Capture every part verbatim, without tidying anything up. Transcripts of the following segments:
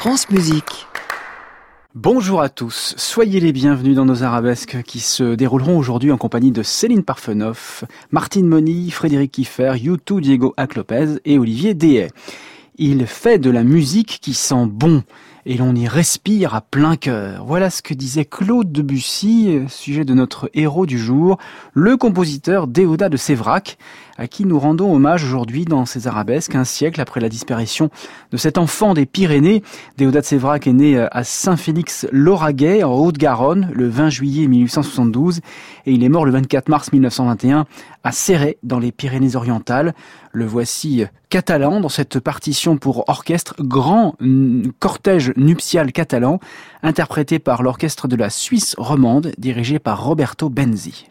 France Musique. Bonjour à tous, soyez les bienvenus dans nos arabesques qui se dérouleront aujourd'hui en compagnie de Céline Parfenoff, Martine Moni, Frédéric Kiffer, U deux, Diego Hack-Lopez et Olivier Dehaye. Il fait de la musique qui sent bon et l'on y respire à plein cœur. Voilà ce que disait Claude Debussy, sujet de notre héros du jour, le compositeur Déodat de Séverac, à qui nous rendons hommage aujourd'hui dans ces arabesques, un siècle après la disparition de cet enfant des Pyrénées. Déodat de Séverac est né à Saint-Félix-Lauragais, en Haute-Garonne, le vingt juillet mille huit cent soixante-douze, et il est mort le vingt-quatre mars mille neuf cent vingt et un à Céret, dans les Pyrénées-Orientales. Le voici catalan dans cette partition pour orchestre, grand cortège nuptial catalan, interprété par l'orchestre de la Suisse romande, dirigé par Roberto Benzi.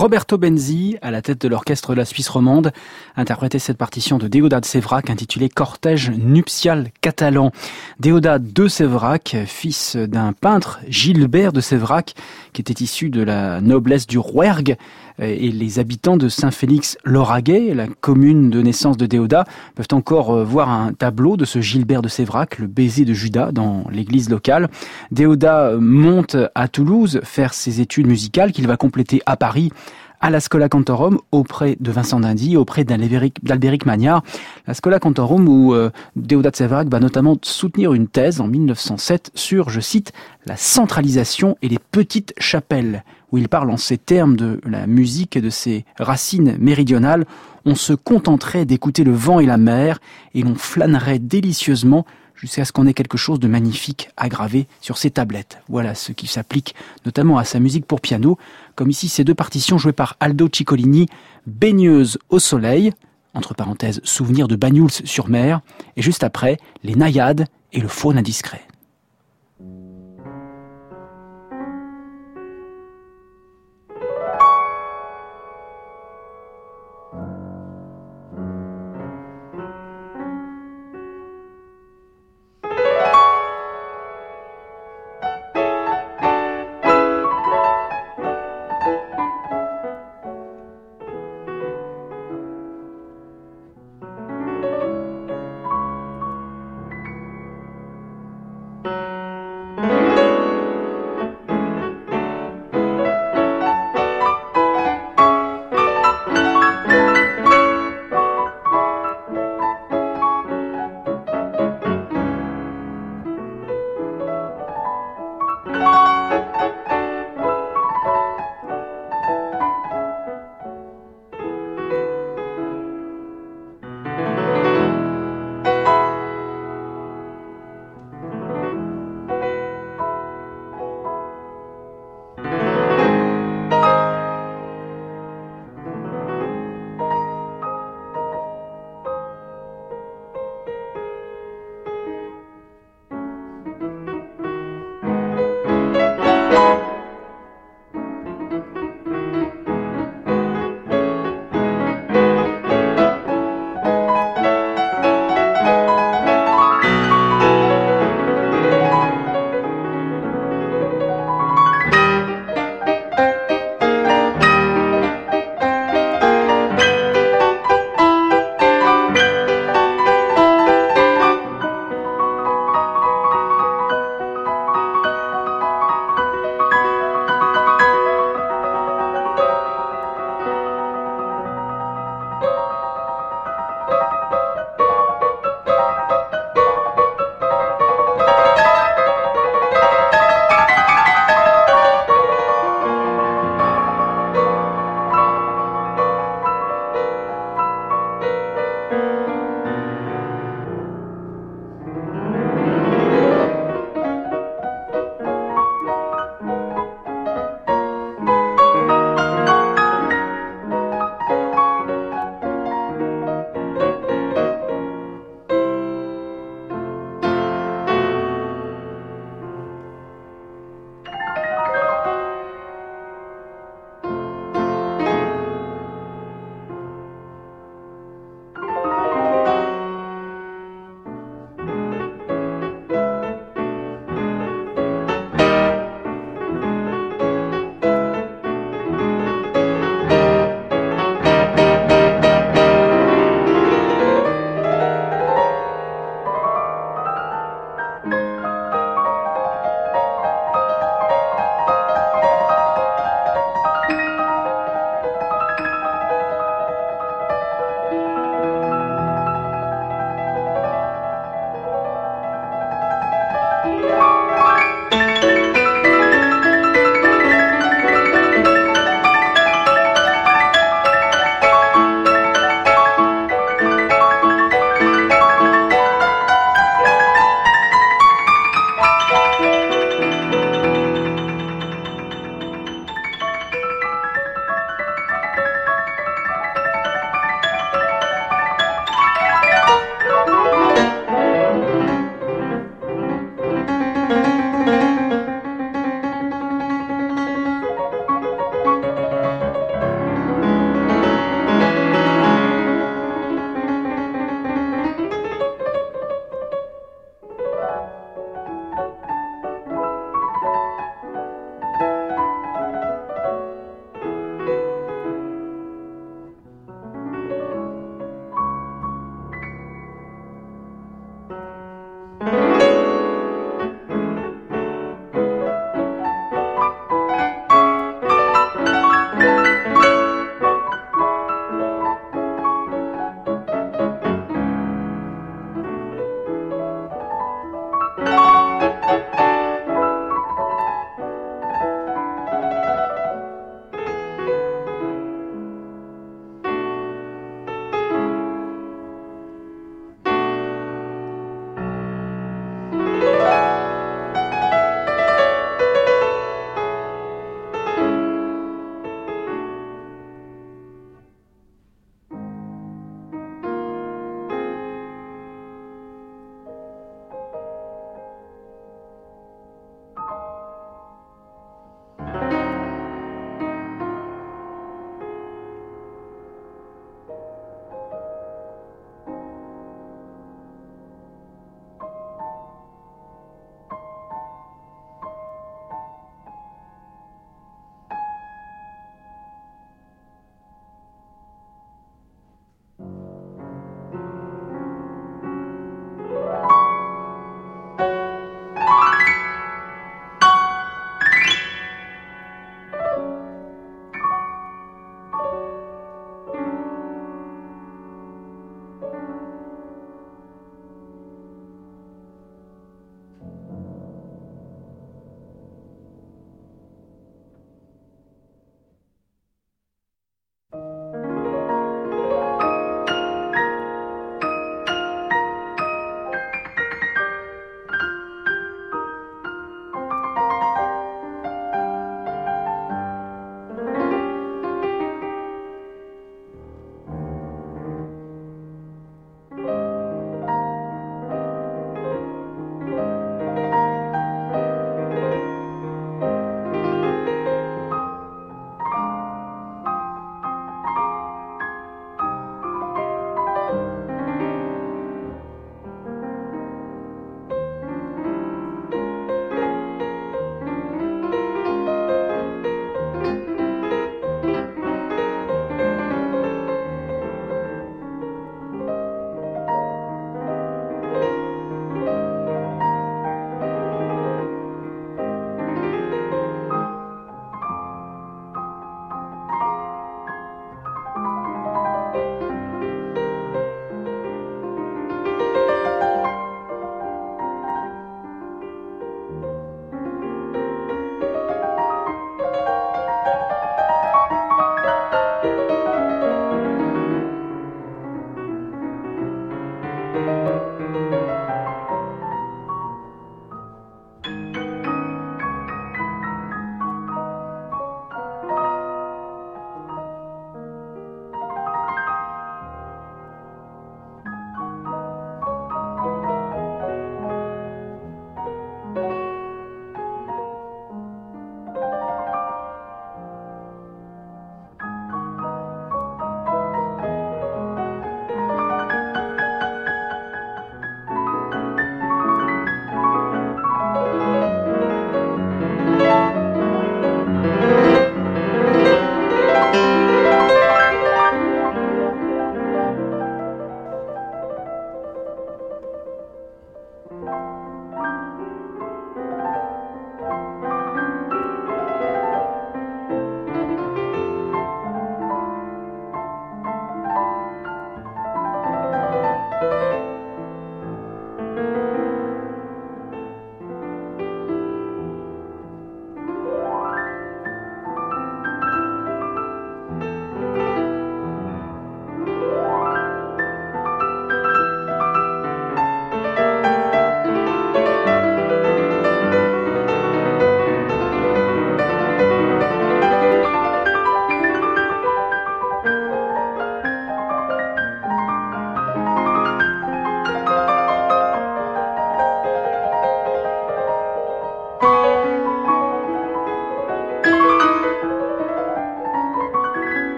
Roberto Benzi, à la tête de l'orchestre de la Suisse romande, interprétait cette partition de Déodat de Séverac intitulée Cortège nuptial catalan. Déodat de Séverac, fils d'un peintre, Gilbert de Séverac, qui était issu de la noblesse du Rouergue, et les habitants de Saint-Félix-Lauragais, la commune de naissance de Déodat, peuvent encore voir un tableau de ce Gilbert de Séverac, le baiser de Judas, dans l'église locale. Déodat monte à Toulouse faire ses études musicales qu'il va compléter à Paris, à la Schola Cantorum, auprès de Vincent d'Indy, auprès d'Albéric Magnard. La Schola Cantorum où euh, Déodat de Séverac va notamment soutenir une thèse en mille neuf cent sept sur, je cite, la centralisation et les petites chapelles, où il parle en ces termes de la musique et de ses racines méridionales. On se contenterait d'écouter le vent et la mer, et l'on flânerait délicieusement jusqu'à ce qu'on ait quelque chose de magnifique à graver sur ses tablettes. Voilà ce qui s'applique notamment à sa musique pour piano, comme ici ces deux partitions jouées par Aldo Ciccolini, Baigneuse au soleil, entre parenthèses, souvenir de Banyuls-sur-Mer, et juste après, les naïades et le faune indiscret.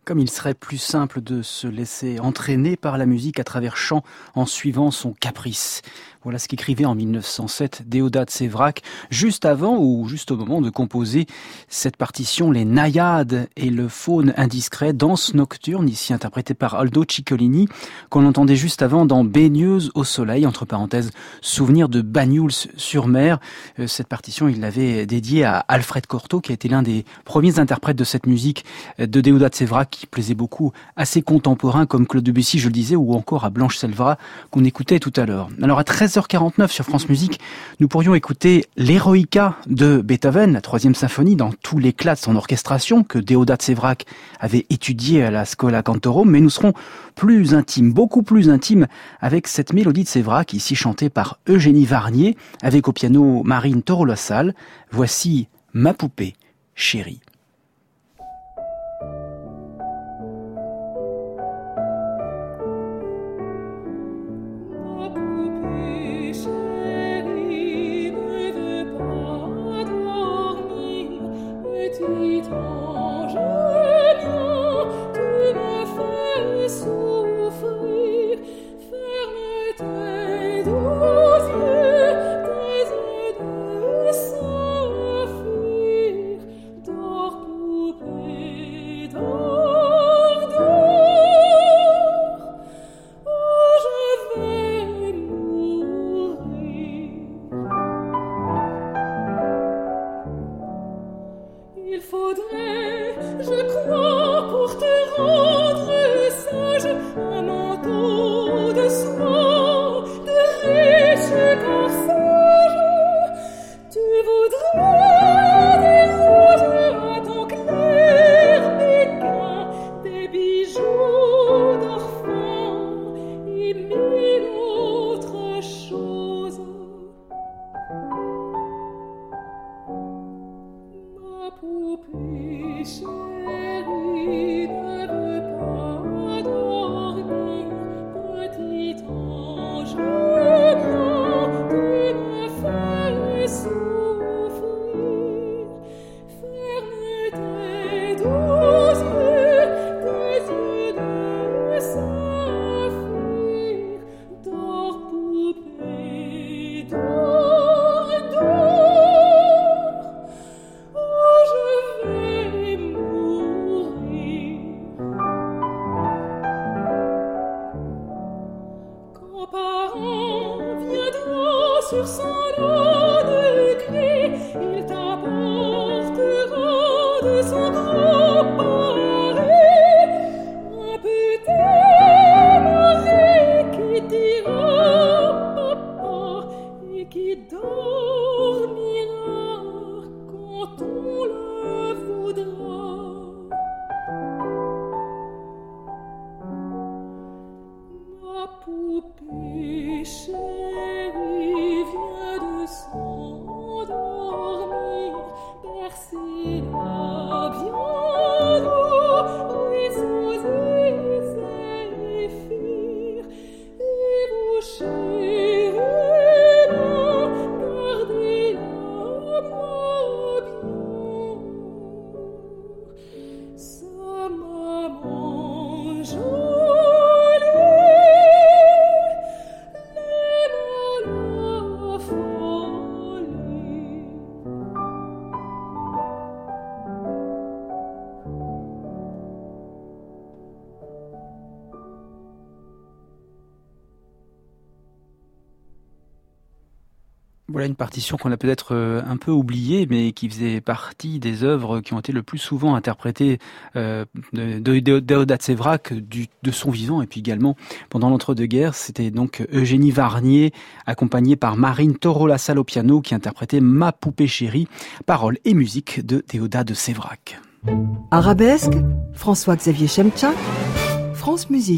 Comme il serait plus simple de se laisser entraîner par la musique à travers chant en suivant son caprice. Voilà ce qu'écrivait en mille neuf cent sept Déodat de Séverac, juste avant ou juste au moment de composer cette partition, les naïades et le faune indiscret, danse nocturne, ici interprétée par Aldo Ciccolini, qu'on entendait juste avant dans Baigneuse au soleil, entre parenthèses, souvenir de Banyuls-sur-Mer. Cette partition, il l'avait dédiée à Alfred Cortot, qui a été l'un des premiers interprètes de cette musique de Déodat de Séverac, qui plaisait beaucoup à ses contemporains comme Claude Debussy, je le disais, ou encore à Blanche Selva, qu'on écoutait tout à l'heure. Alors à treize heures quarante-neuf sur France Musique, nous pourrions écouter l'Eroica de Beethoven, la troisième symphonie, dans tout l'éclat de son orchestration que Déodat de Séverac avait étudié à la Schola Cantorum, mais nous serons plus intimes, beaucoup plus intimes, avec cette mélodie de Séverac, ici chantée par Eugénie Varnier, avec au piano Marine Toro-La-Salle. Voici Ma poupée chérie. Voilà une partition qu'on a peut-être un peu oubliée, mais qui faisait partie des œuvres qui ont été le plus souvent interprétées euh, de, de, de Déodat de Séverac du, de son vivant, et puis également pendant l'entre-deux-guerres. C'était donc Eugénie Varnier, accompagnée par Marine Toro-La-Salle au piano, qui interprétait Ma poupée chérie, paroles et musique de Déodat de Séverac. Arabesque, François-Xavier Chemtchak, France Musique.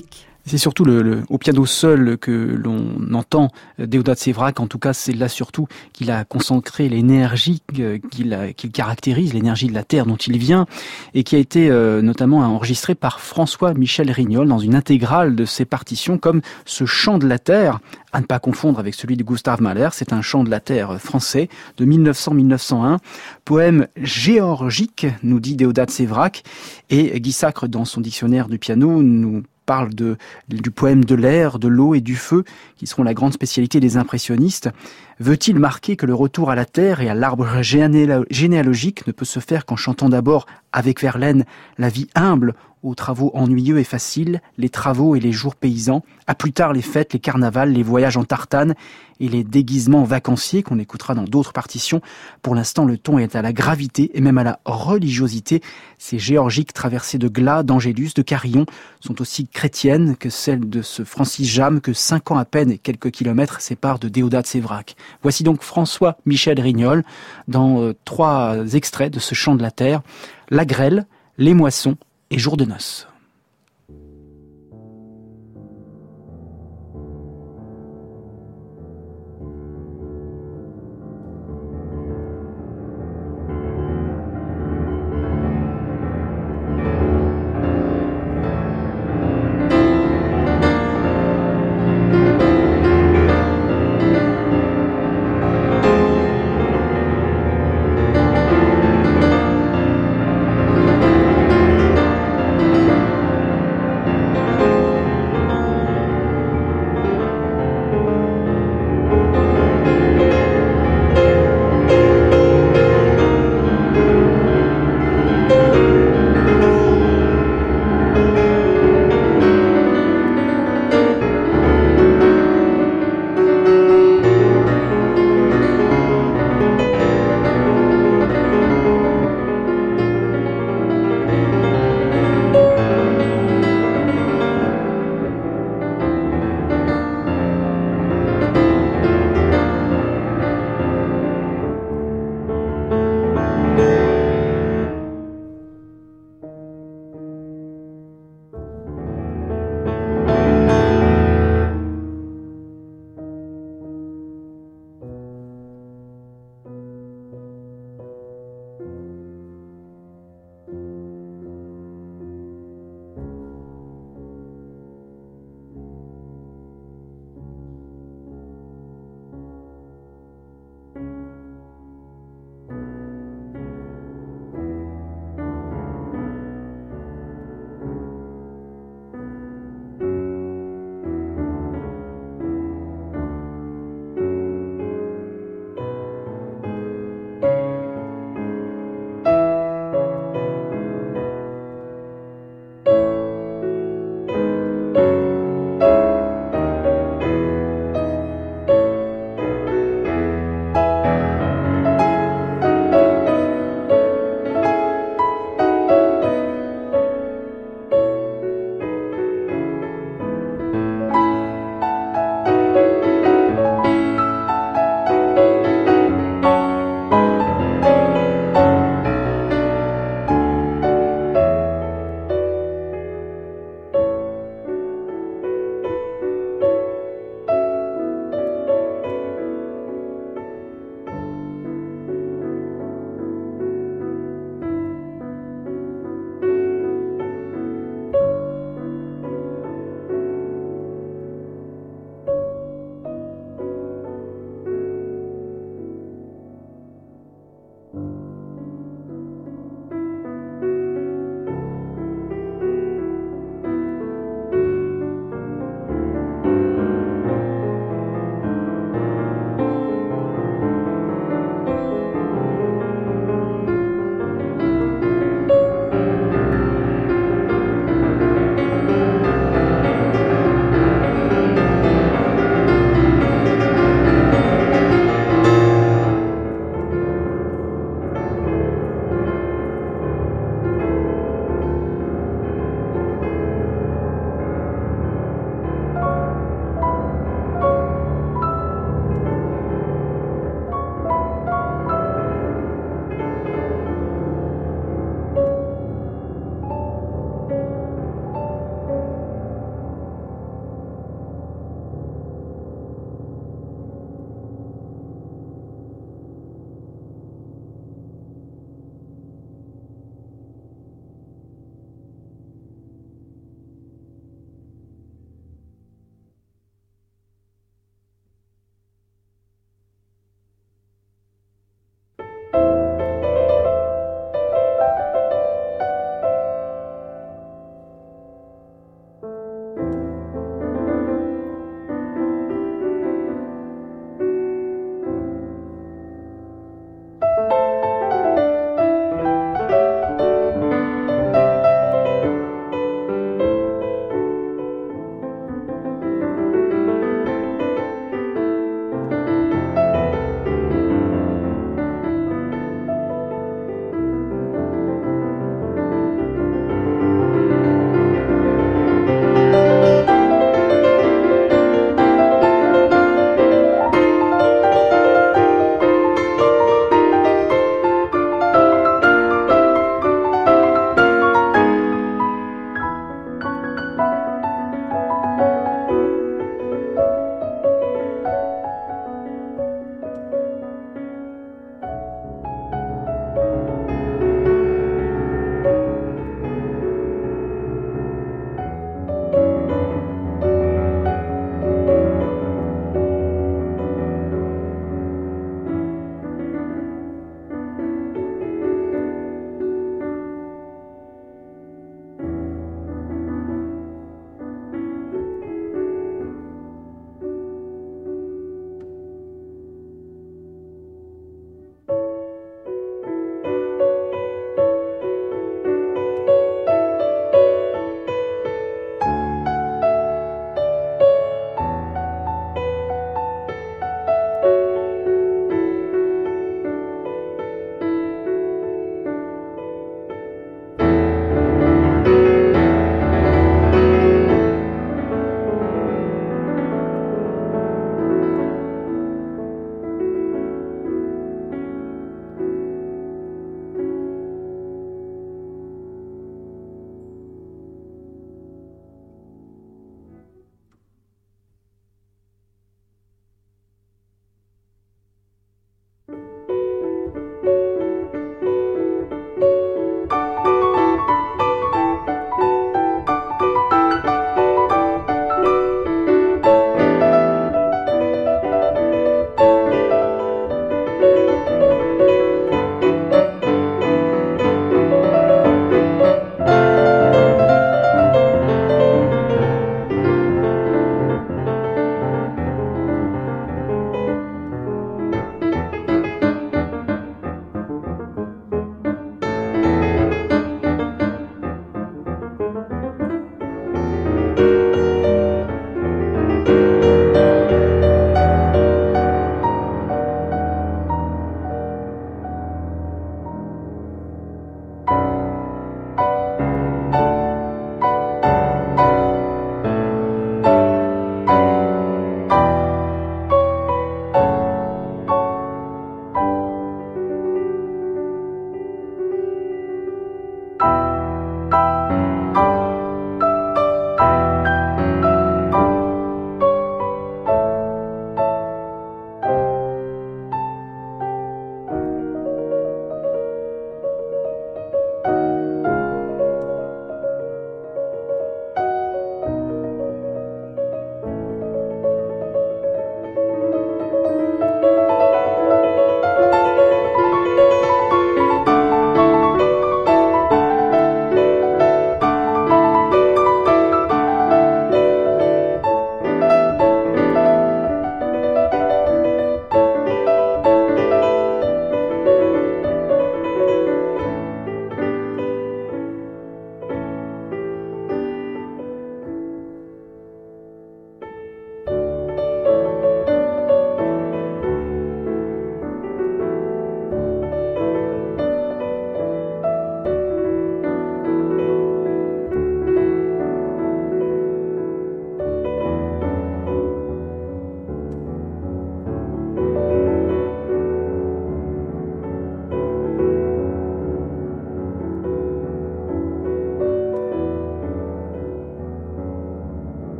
C'est surtout le, le, au piano seul que l'on entend Déodat Séverac. En tout cas, c'est là surtout qu'il a consacré l'énergie qu'il, qu'il caractérise, l'énergie de la terre dont il vient, et qui a été euh, notamment enregistré par François-Michel Rignol dans une intégrale de ses partitions, comme ce chant de la terre, à ne pas confondre avec celui de Gustav Mahler. C'est un chant de la terre français de mille neuf cents à mille neuf cent un, poème géorgique, nous dit Déodat Séverac, et Guy Sacre, dans son dictionnaire du piano, nous parle de, du poème de l'air, de l'eau et du feu, qui seront la grande spécialité des impressionnistes. Veut-il marquer que le retour à la terre et à l'arbre généalogique ne peut se faire qu'en chantant d'abord avec Verlaine la vie humble, aux travaux ennuyeux et faciles, les travaux et les jours paysans, à plus tard les fêtes, les carnavals, les voyages en tartane et les déguisements vacanciers qu'on écoutera dans d'autres partitions. Pour l'instant, le ton est à la gravité et même à la religiosité. Ces géorgiques traversées de Glas, d'Angélus, de Carillon sont aussi chrétiennes que celles de ce Francis Jammes que cinq ans à peine et quelques kilomètres séparent de Déodat Séverac. Voici donc François-Michel Rignol dans euh, trois extraits de ce chant de la terre, La grêle, Les moissons et Jour de noces.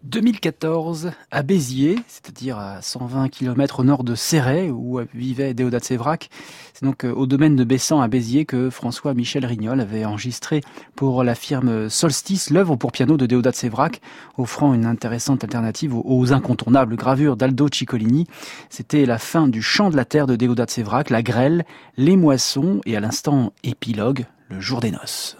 deux mille quatorze, à Béziers, c'est-à-dire à cent vingt kilomètres au nord de Céret, où vivait Déodat Séverac. C'est donc au domaine de Bessan à Béziers que François-Michel Rignol avait enregistré pour la firme Solstice l'œuvre pour piano de Déodat Séverac, offrant une intéressante alternative aux incontournables gravures d'Aldo Ciccolini. C'était la fin du Chant de la terre de Déodat Séverac, la grêle, les moissons et à l'instant épilogue, le jour des noces.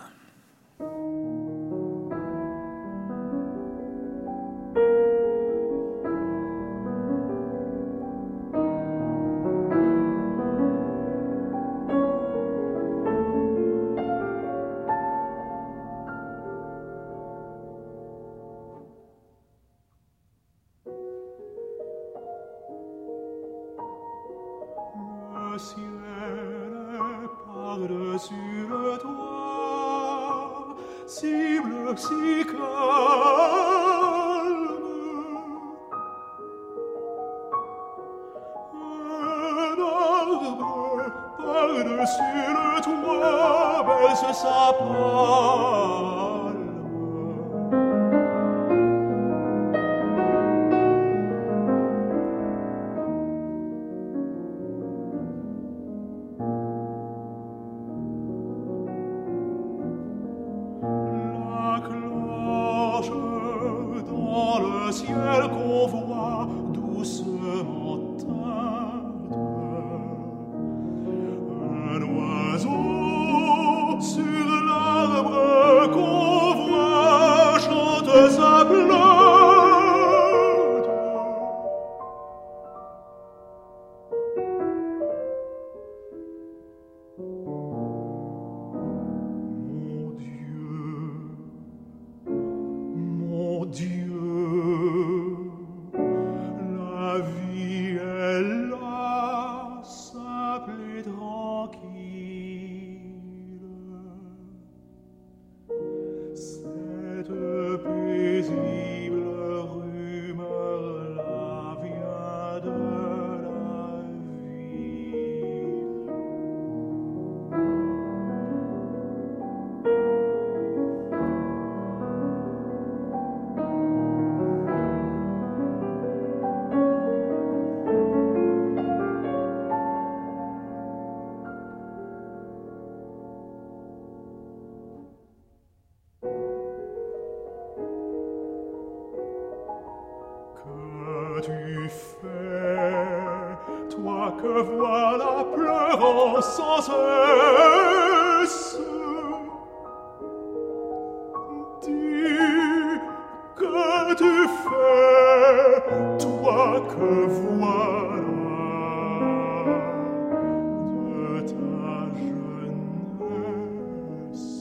Le ciel est par-dessus le toit, si bleu, si calme. Un arbre par-dessus le toit baisse sa palme. Le ciel qu'on voit doucement teinte, un oiseau sur l'arbre qu'on voit chante sa plainte. Mon Dieu, mon Dieu, la vie est là, simple et tranquille. Cette paisible rumeur-là vient de la ville. Que tu fais, toi que voilà pleurant sans cesse? Dis, que tu fais, toi que voilà de ta jeunesse?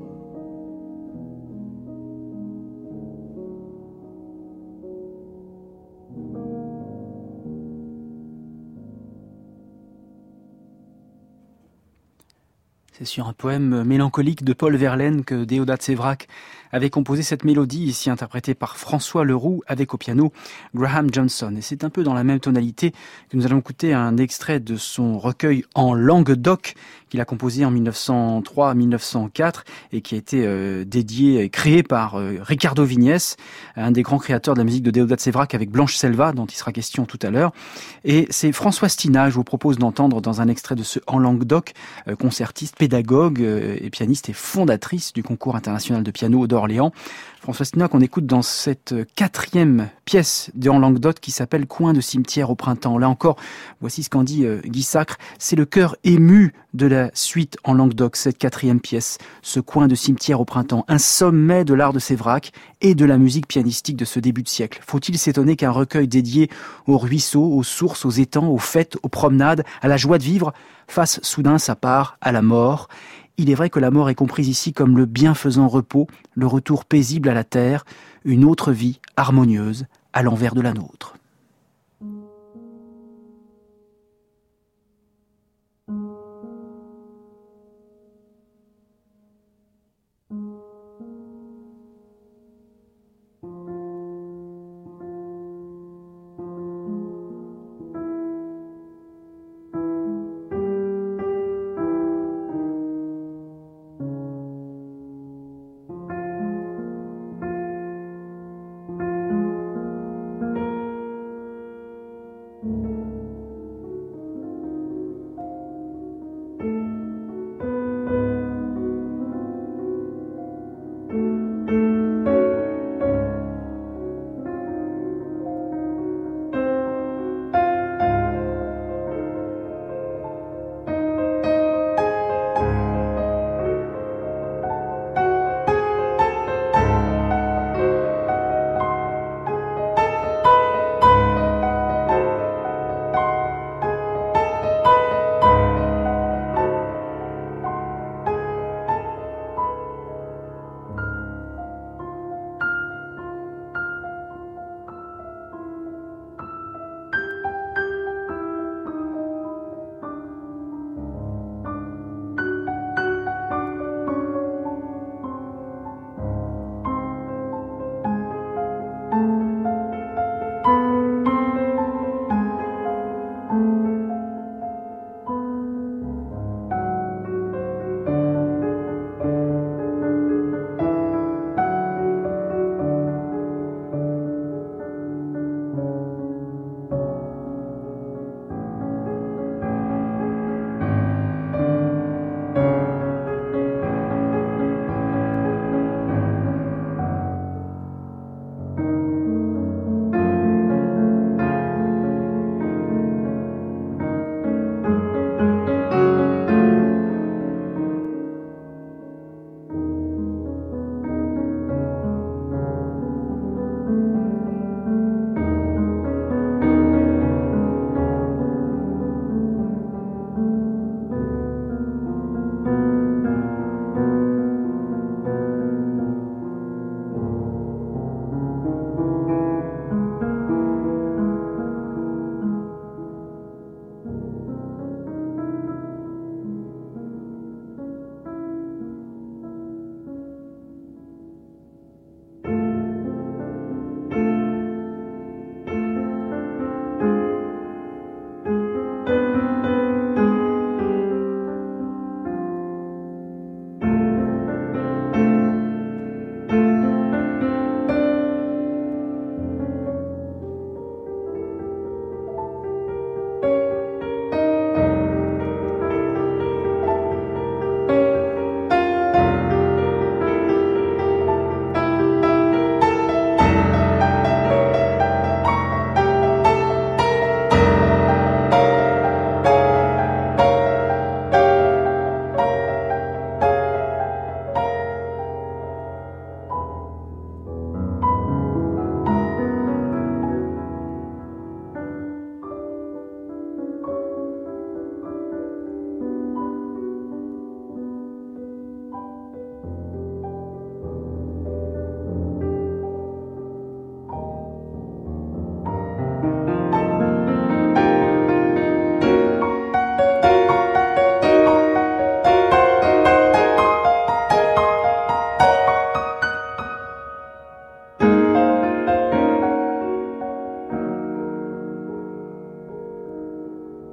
C'est sur un poème mélancolique de Paul Verlaine que Déodat Séverac avait composé cette mélodie, ici interprétée par François Leroux avec au piano Graham Johnson. Et c'est un peu dans la même tonalité que nous allons écouter un extrait de son recueil En Languedoc qu'il a composé en mille neuf cent trois à mille neuf cent quatre et qui a été euh, dédié et créé par euh, Ricardo Vignès, un des grands créateurs de la musique de Déodat Séverac avec Blanche Selva, dont il sera question tout à l'heure. Et c'est François Stina, je vous propose d'entendre dans un extrait de ce En Languedoc, euh, concertiste, pédagogue euh, et pianiste et fondatrice du concours international de piano d'Orléans. François Stina qu'on écoute dans cette quatrième pièce de En Languedoc qui s'appelle Coin de cimetière au printemps. Là encore, voici ce qu'en dit euh, Guy Sacre, c'est le cœur ému de la suite En Languedoc, cette quatrième pièce, ce coin de cimetière au printemps, un sommet de l'art de Séverac et de la musique pianistique de ce début de siècle. Faut-il s'étonner qu'un recueil dédié aux ruisseaux, aux sources, aux étangs, aux fêtes, aux promenades, à la joie de vivre, fasse soudain sa part à la mort? Il est vrai que la mort est comprise ici comme le bienfaisant repos, le retour paisible à la terre, une autre vie harmonieuse à l'envers de la nôtre.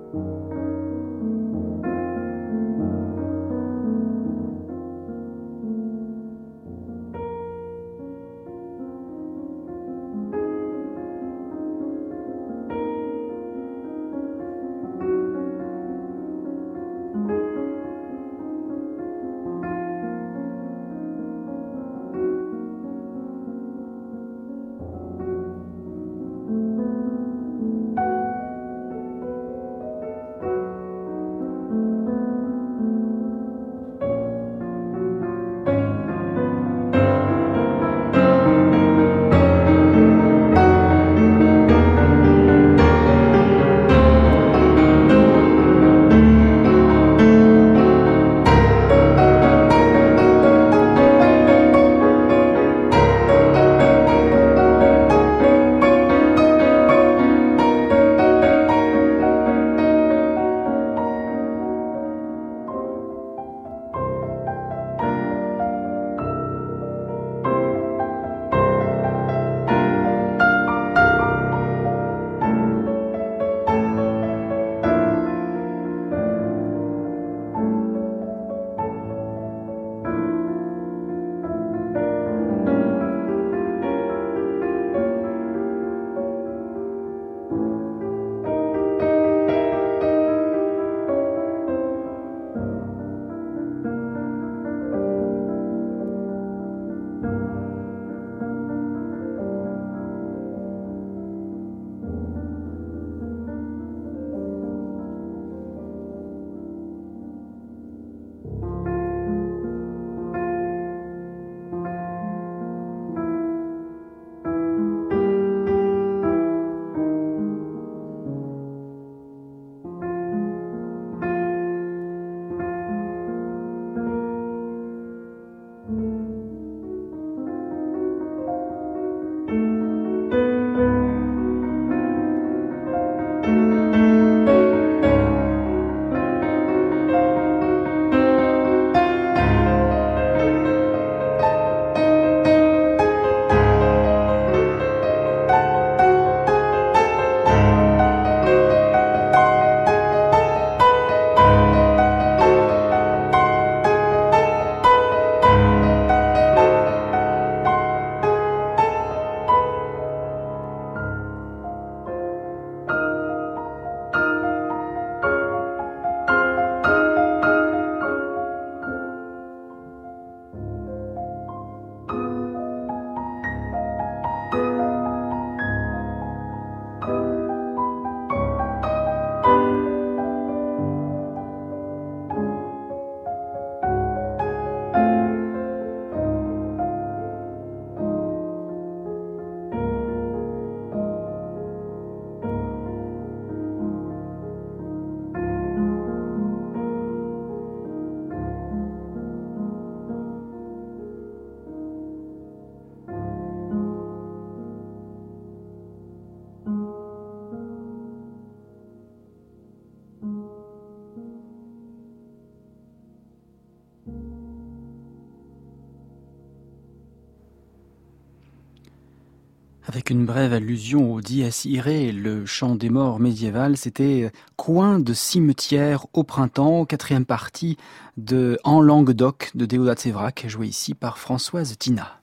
Avec une brève allusion au Dies Irae, le chant des morts médiéval, c'était Coin de cimetière au printemps, quatrième partie de En Languedoc de Déodat Séverac, joué ici par Françoise Tina.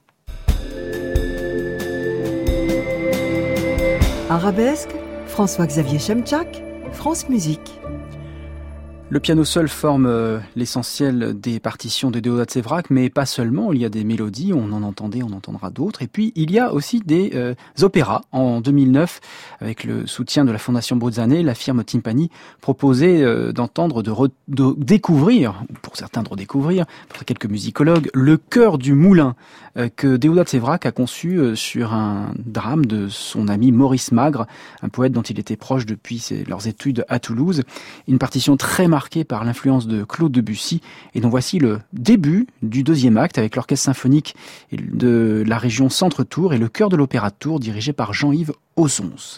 Arabesque, François-Xavier Chemchak, France Musique. Le piano seul forme euh, l'essentiel des partitions de Déodat Séverac, mais pas seulement, il y a des mélodies, on en entendait, on entendra d'autres, et puis il y a aussi des euh, opéras. En deux mille neuf, avec le soutien de la Fondation Bozzane, la firme Timpani proposait euh, d'entendre, de, re, de découvrir, pour certains de redécouvrir, pour quelques musicologues, le chœur du moulin euh, que Déodat Séverac a conçu euh, sur un drame de son ami Maurice Magre, un poète dont il était proche depuis ses, leurs études à Toulouse. Une partition très marqué par l'influence de Claude Debussy, et dont voici le début du deuxième acte avec l'orchestre symphonique de la région Centre-Tours et le chœur de l'Opéra de Tours dirigé par Jean-Yves Ossons.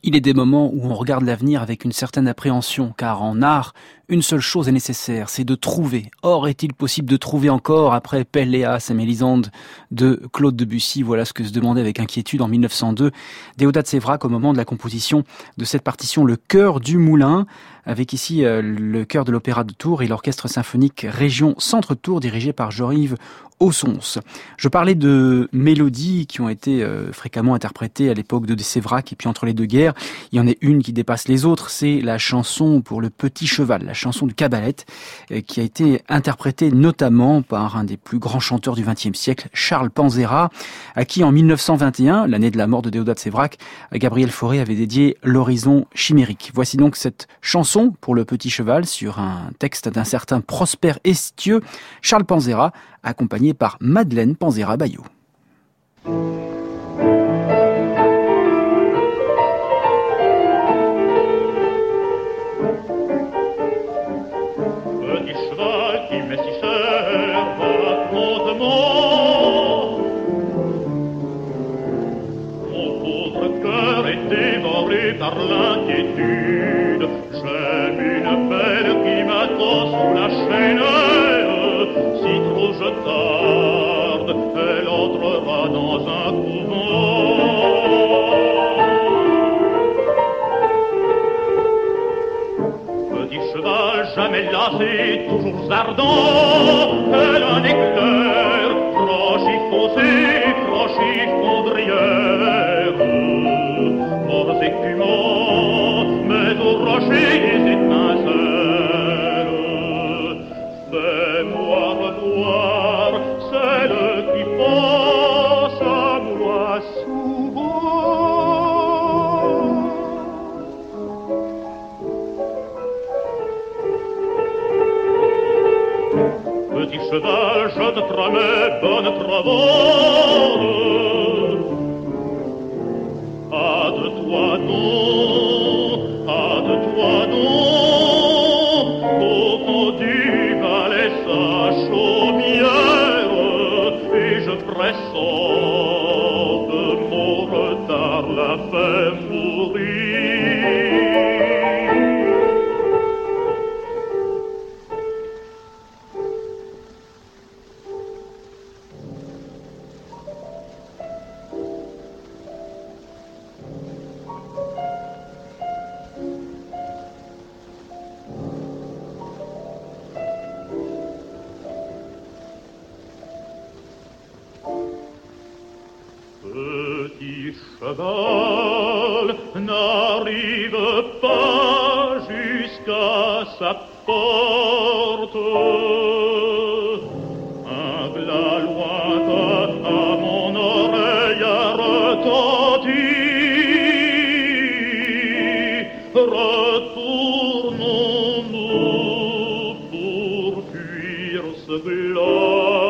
Il est des moments où on regarde l'avenir avec une certaine appréhension, car en art, une seule chose est nécessaire, c'est de trouver. Or, est-il possible de trouver encore après Pelléas et Mélisande de Claude Debussy? Voilà ce que se demandait avec inquiétude en mille neuf cent deux Déodat Séverac au moment de la composition de cette partition Le Chœur du Moulin, avec ici euh, le chœur de l'Opéra de Tours et l'orchestre symphonique Région Centre-Tours dirigé par Jean-Yves Aussons. Je parlais de mélodies qui ont été euh, fréquemment interprétées à l'époque de Séverac et puis entre les deux guerres. Il y en a une qui dépasse les autres, c'est la chanson pour le petit cheval, la chanson de Cabalette, euh, qui a été interprétée notamment par un des plus grands chanteurs du vingtième siècle, Charles Panzera, à qui en mille neuf cent vingt et un, l'année de la mort de Déodat Séverac, Gabriel Fauré avait dédié l'Horizon chimérique. Voici donc cette chanson pour le petit cheval sur un texte d'un certain Prosper Estieux, Charles Panzera, accompagné par Madeleine Panzera-Baillot. Petit cheval qui m'est si cher, raconte-moi. Mon pauvre cœur est dévoré par l'inquiétude. J'aime une belle qui m'attend sous la chaîne. Si trop je tarde, elle entrera dans un couvent. Petit cheval jamais lassé, toujours ardent, elle un éclair, franchi fossé, franchi fondrière. Morts écumants, mais au rocher des étincelles. Fais-moi revoir celle qui pense à moi souvent. Petit cheval, je te promets bonne travaux. Ah de toi non, ah de toi non, au fond du valais sa chaumière, et je pressens de mon retard la fait mourir. Petit cheval n'arrive pas jusqu'à sa porte. Un glas lointain à mon oreille a retenti. Retournons-nous pour fuir ce glas.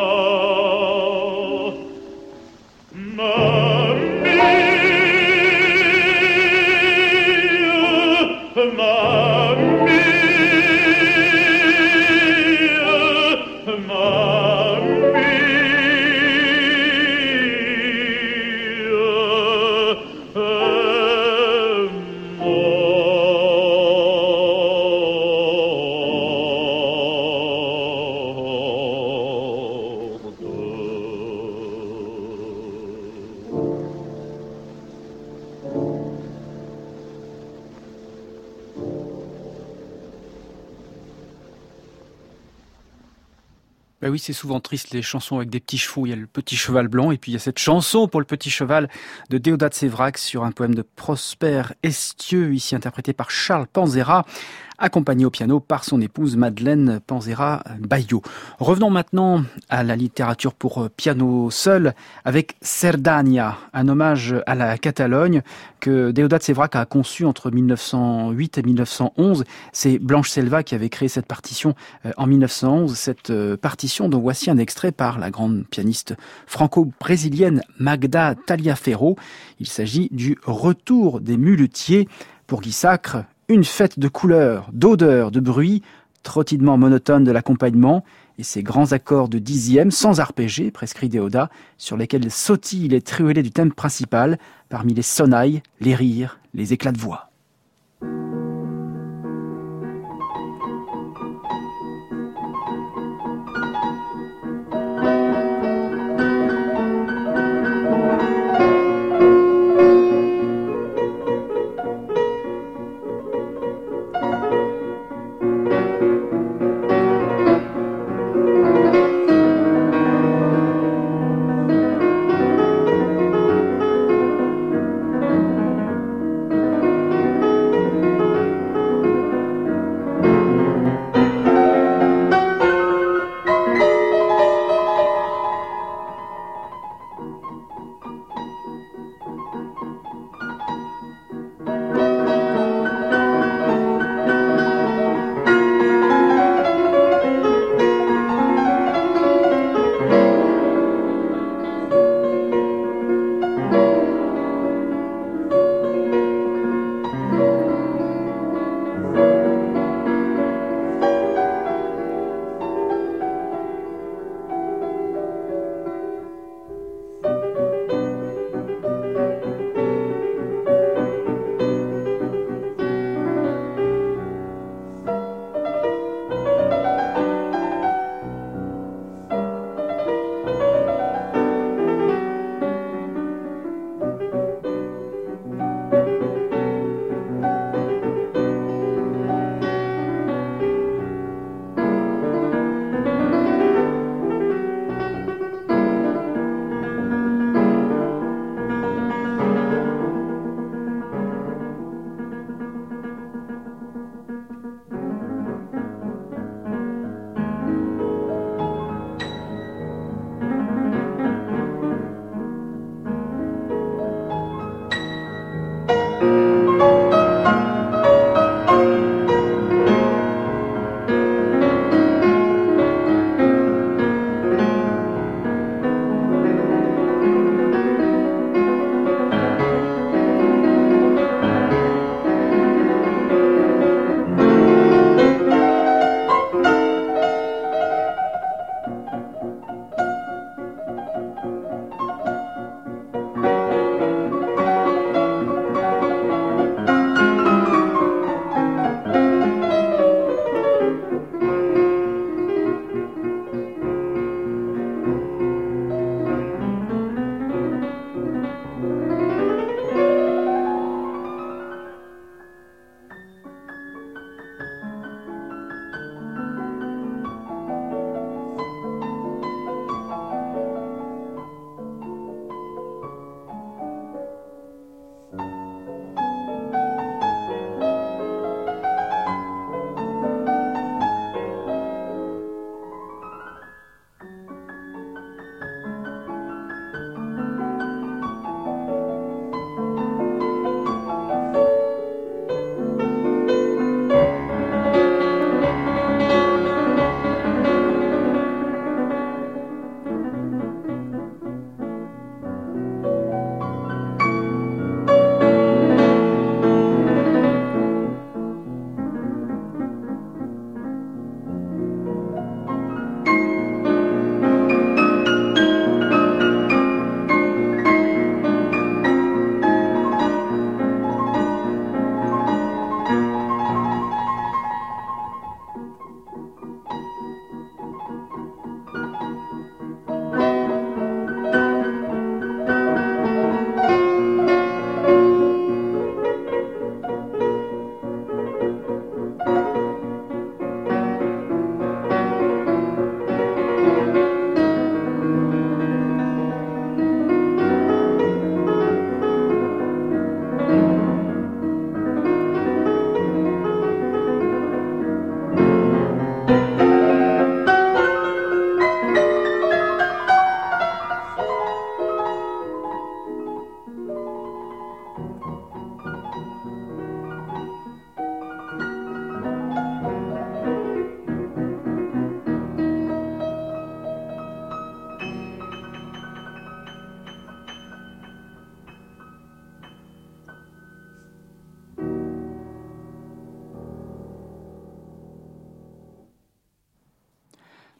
Ben oui, c'est souvent triste les chansons avec des petits chevaux. Il y a le petit cheval blanc et puis il y a cette chanson pour le petit cheval de Déodat Séverac sur un poème de Prosper Estieux, ici interprété par Charles Panzera, accompagné au piano par son épouse Madeleine Panzera-Baillot. Revenons maintenant à la littérature pour piano seul avec Cerdanya, un hommage à la Catalogne que Déodat Séverac a conçu entre mille neuf cent huit et mille neuf cent onze. C'est Blanche Selva qui avait créé cette partition en mille neuf cent onze, cette partition dont voici un extrait par la grande pianiste franco-brésilienne Magda Taliaferro. Il s'agit du Retour des muletiers pour Guy Sacre. Une fête de couleurs, d'odeurs, de bruits, trottinement monotone de l'accompagnement et ces grands accords de dixième sans arpégé, prescrit Déodat, sur lesquels sautillent les truellés du thème principal, parmi les sonnailles, les rires, les éclats de voix.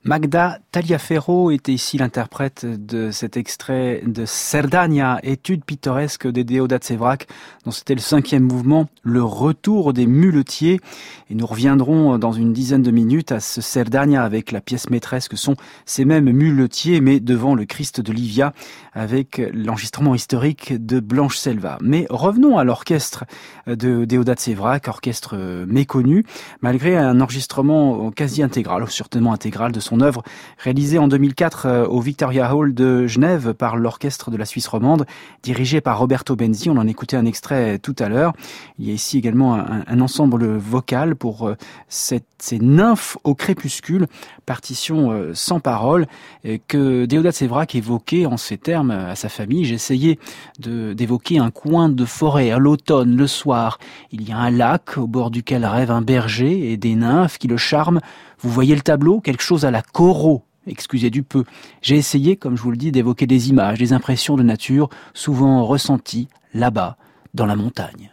Magda Taliaferro était ici l'interprète de cet extrait de Cerdagna, étude pittoresque de Deodat Séverac, dont c'était le cinquième mouvement, le retour des muletiers. Et nous reviendrons dans une dizaine de minutes à ce Cerdagna avec la pièce maîtresse que sont ces mêmes muletiers, mais devant le Christ de Livia, avec l'enregistrement historique de Blanche Selva. Mais revenons à l'orchestre de Deodat Séverac, orchestre méconnu, malgré un enregistrement quasi intégral, certainement intégral de son Son œuvre réalisée en deux mille quatre au Victoria Hall de Genève par l'orchestre de la Suisse romande, dirigé par Roberto Benzi. On en écoutait un extrait tout à l'heure. Il y a ici également un, un ensemble vocal pour cette, ces nymphes au crépuscule, partition sans parole, que Deodat Séverac évoquait en ces termes à sa famille. J'ai essayé de, d'évoquer un coin de forêt à l'automne, le soir. Il y a un lac au bord duquel rêve un berger et des nymphes qui le charment. Vous voyez le tableau, quelque chose à la Corot, excusez du peu. J'ai essayé, comme je vous le dis, d'évoquer des images, des impressions de nature, souvent ressenties là-bas, dans la montagne.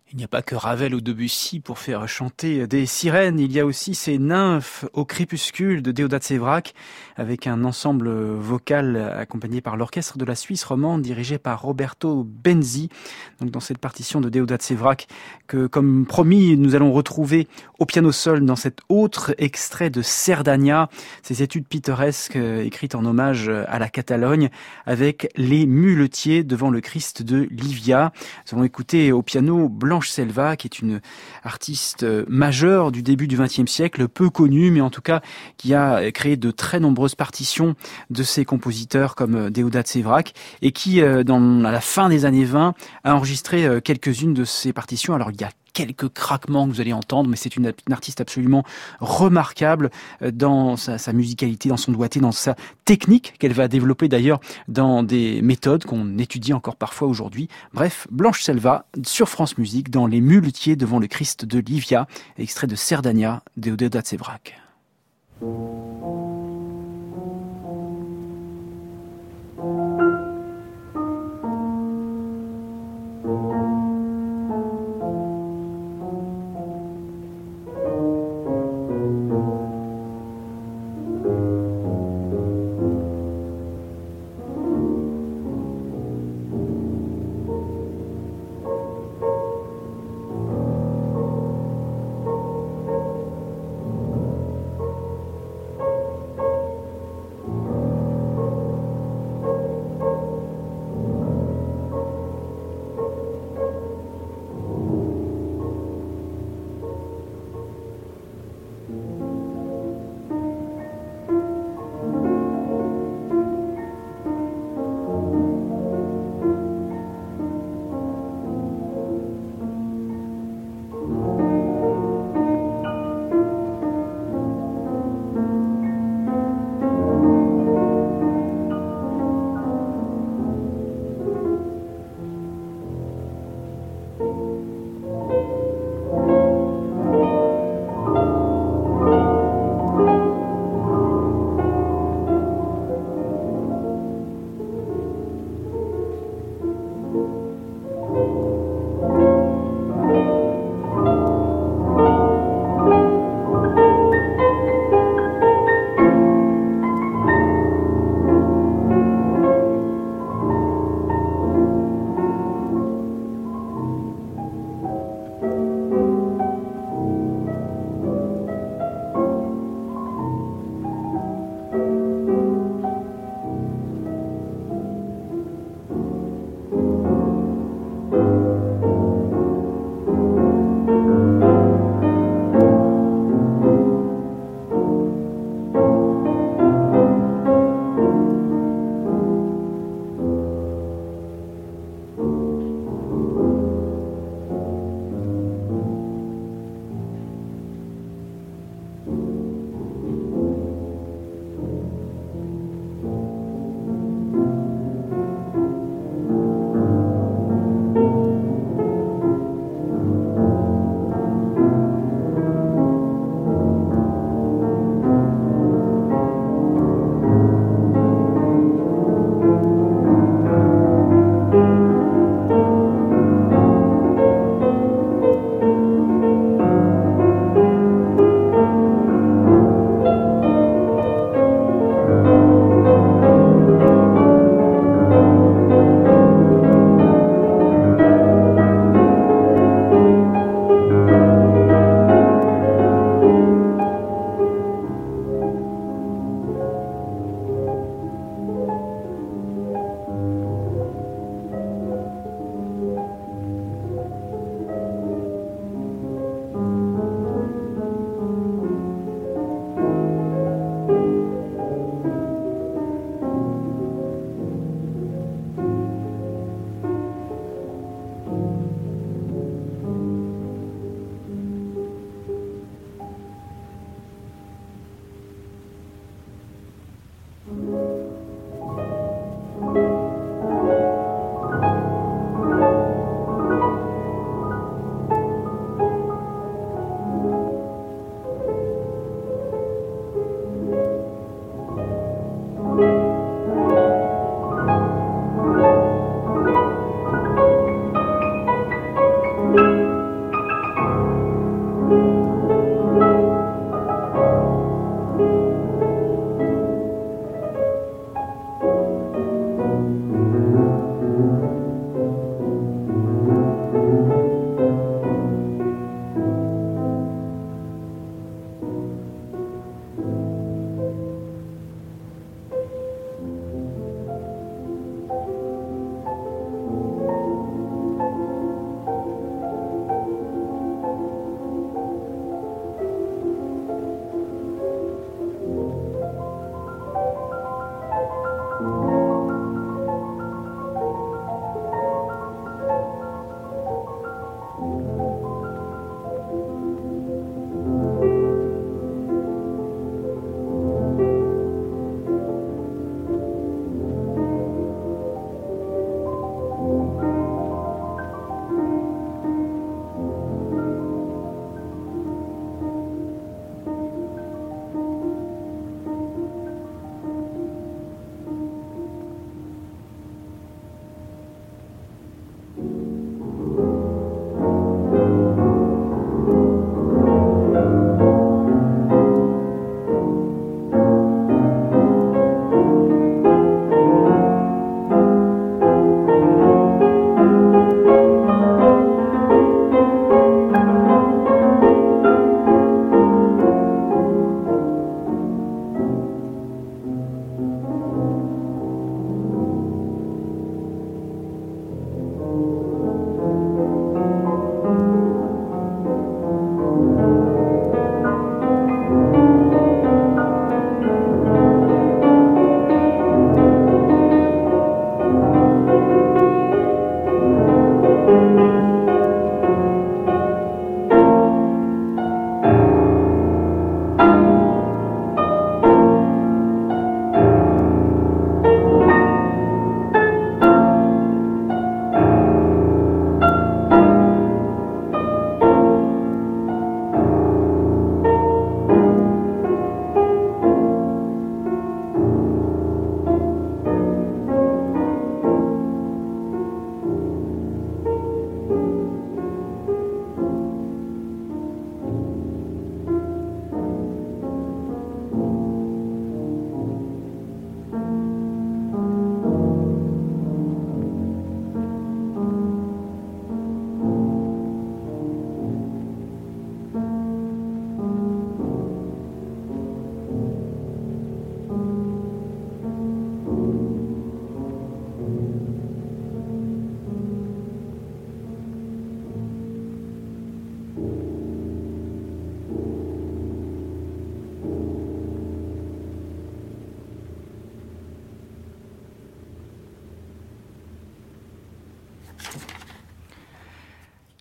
Il n'y a pas que Ravel ou Debussy pour faire chanter des sirènes, il y a aussi ces nymphes au crépuscule de Déodat Séverac, avec un ensemble vocal accompagné par l'orchestre de la Suisse romande dirigé par Roberto Benzi. Donc dans cette partition de Déodat Séverac que, comme promis, nous allons retrouver au piano sol dans cet autre extrait de Cerdanya, ces études pittoresques écrites en hommage à la Catalogne, avec les muletiers devant le Christ de Livia. Nous allons écouter au piano Blanche Selva, qui est une artiste majeure du début du vingtième siècle, peu connue, mais en tout cas qui a créé de très nombreuses partitions de ses compositeurs comme Déodat Séverac, et qui, dans, à la fin des années vingt, a enregistré quelques-unes de ses partitions. Alors il y a quelques craquements que vous allez entendre, mais c'est une, une artiste absolument remarquable dans sa, sa musicalité, dans son doigté, dans sa technique qu'elle va développer d'ailleurs dans des méthodes qu'on étudie encore parfois aujourd'hui. Bref, Blanche Selva sur France Musique dans Les muletiers devant le Christ de Livia, extrait de Cerdanya de Déodat Séverac. Thank you.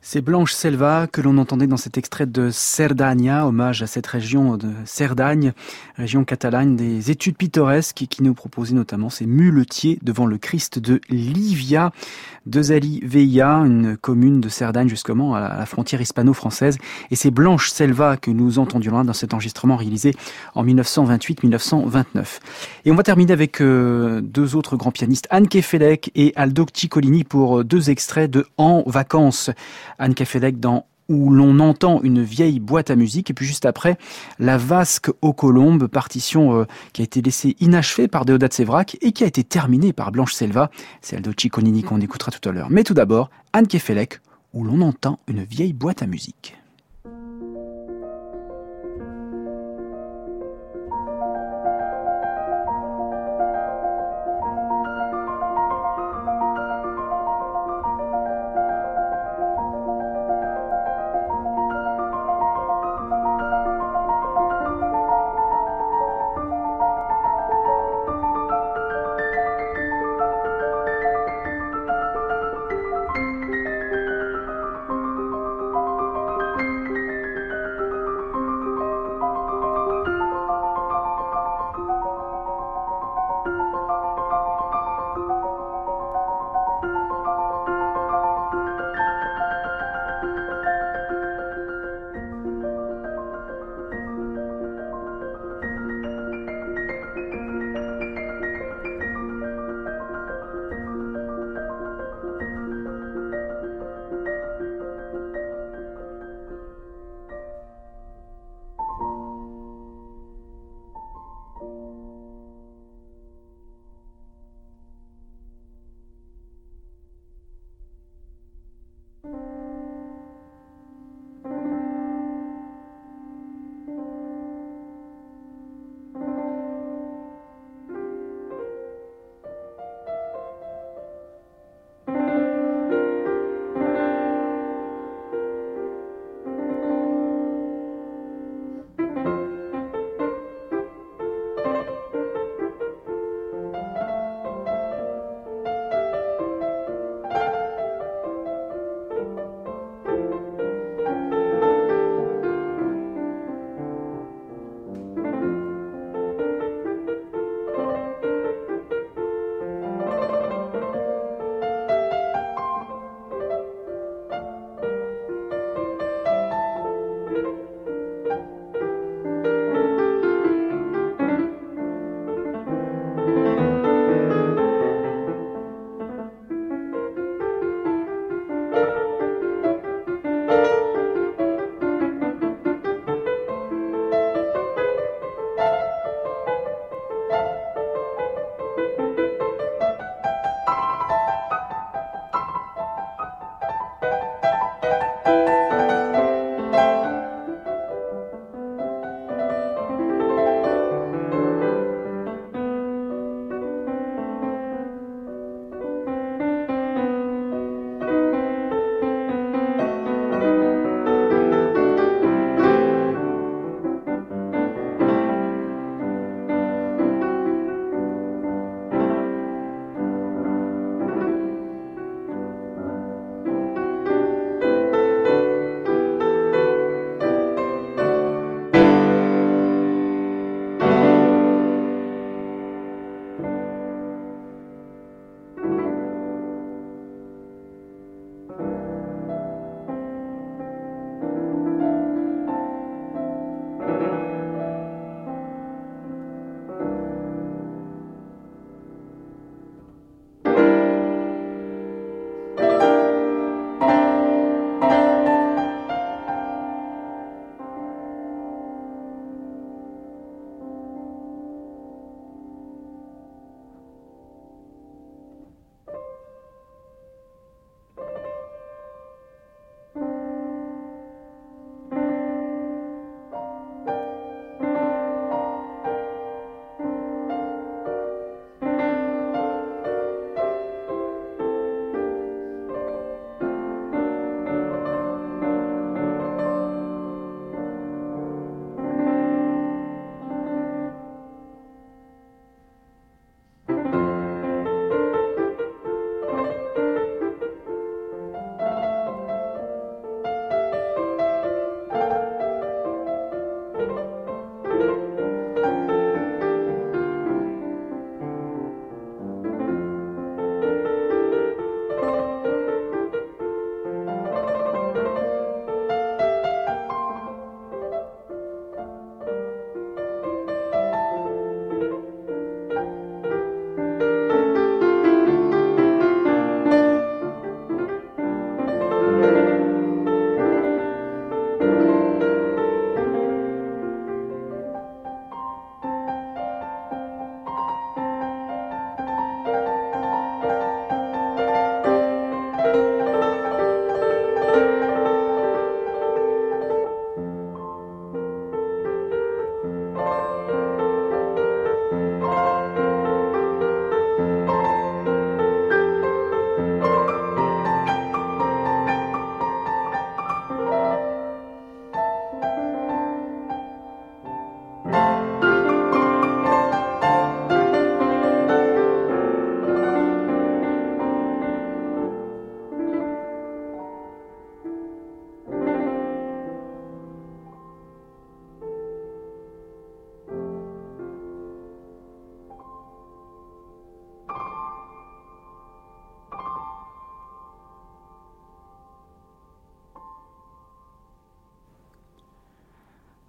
C'est Blanche Selva que l'on entendait dans cet extrait de Cerdanya, hommage à cette région de Cerdagne, région catalane des études pittoresques, qui nous proposait notamment ces muletiers devant le Christ de Livia, de Zali Veia, une commune de Cerdagne justement à la frontière hispano-française. Et c'est Blanche Selva que nous entendions là dans cet enregistrement réalisé en mille neuf cent vingt-huit mille neuf cent vingt-neuf. Et on va terminer avec euh, deux autres grands pianistes, Anne Kefelec et Aldo Ciccolini, pour deux extraits de En vacances. Anne Kefelec dans Où l'on entend une vieille boîte à musique, et puis juste après La Vasque aux colombes, partition euh, qui a été laissée inachevée par Déodat Sévrac et qui a été terminée par Blanche Selva. C'est Aldo Ciccolini qu'on écoutera tout à l'heure. Mais tout d'abord, Anne Kefelec, Où l'on entend une vieille boîte à musique.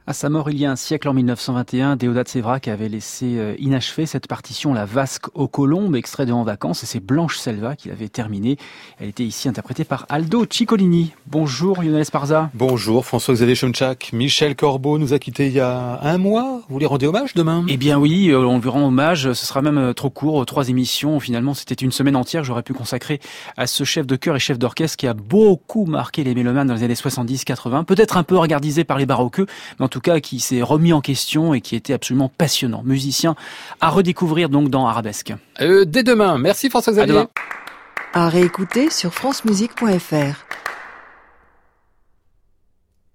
À sa mort il y a un siècle, en mille neuf cent vingt et un, Déodat Séverac avait laissé inachevée cette partition, La Vasque aux Colombes, extrait de En Vacances, et c'est Blanche Selva qui l'avait terminée. Elle était ici interprétée par Aldo Ciccolini. Bonjour Lionel Esparza. Bonjour François-Xavier Chemchak. Michel Corbeau nous a quittés il y a un mois. Vous lui rendez hommage demain ? Eh bien oui, on lui rend hommage. Ce sera même trop court, trois émissions. Finalement, c'était une semaine entière que j'aurais pu consacrer à ce chef de chœur et chef d'orchestre qui a beaucoup marqué les mélomanes dans les années soixante-dix quatre-vingts. Peut-être un peu regardisé par les baroqueux, mais en tout cas qui s'est remis en question et qui était absolument passionnant. Musicien à redécouvrir donc dans Arabesque. Euh, dès demain. Merci François-Xavier. À réécouter sur francemusique point fr.